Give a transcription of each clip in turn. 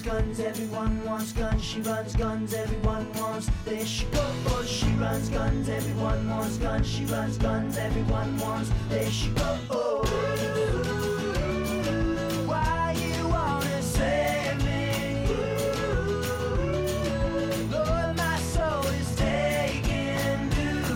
guns, everyone wants guns. She runs guns, everyone wants. There she goes. She runs guns, everyone wants guns. She runs guns, everyone wants. There she goes. Why you wanna save me? Lord, my soul is taken.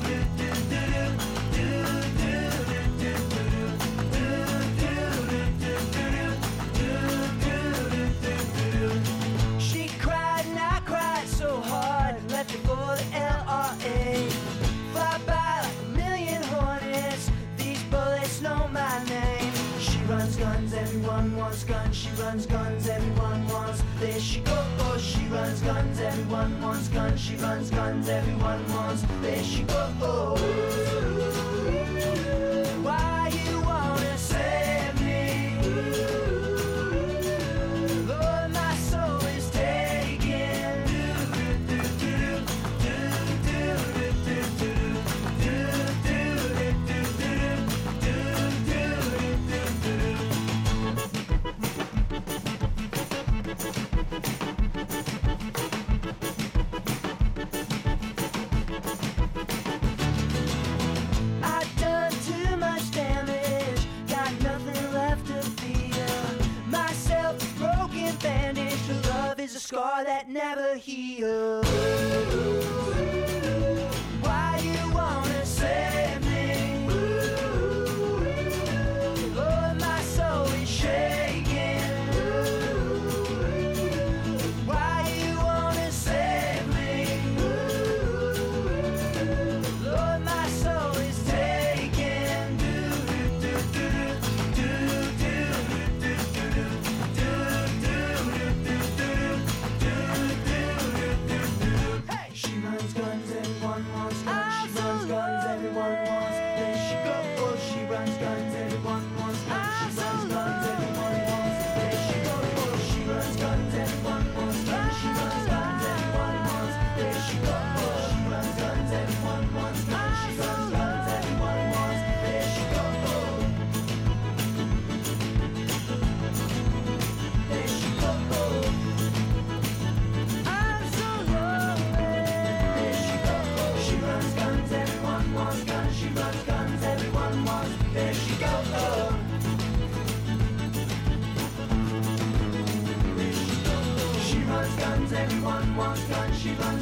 She cried and I cried so hard, left it for the LRA. Fly by like a million hornets, these bullets know my name. She runs guns, everyone wants guns. She runs guns, everyone wants. There she goes. She runs guns, everyone wants guns. She runs guns, everyone wants. There she goes. Why you wanna save me? Lord, my soul is taken. I've done too much damage, got nothing left to feel. Myself a broken bandage, true love is a scar that never heals. Why you wanna save me? Lord, my soul is shaking. Why you wanna save me? Lord, my soul is taken. Hey! She runs guns, everyone wants guns. She runs guns, everyone wants. There she goes. She runs guns, everyone wants guns. She runs guns, everyone wants. There she goes. She runs guns, everyone wants guns. She runs guns, everyone wants. There she goes. She runs guns, everyone wants guns. She runs guns, everyone wants. There she goes. There she goes. I'm so lonely. There she goes. She runs guns, everyone wants guns. She runs guns, everyone wants. There she goes. She runs guns, everyone wants guns. She runs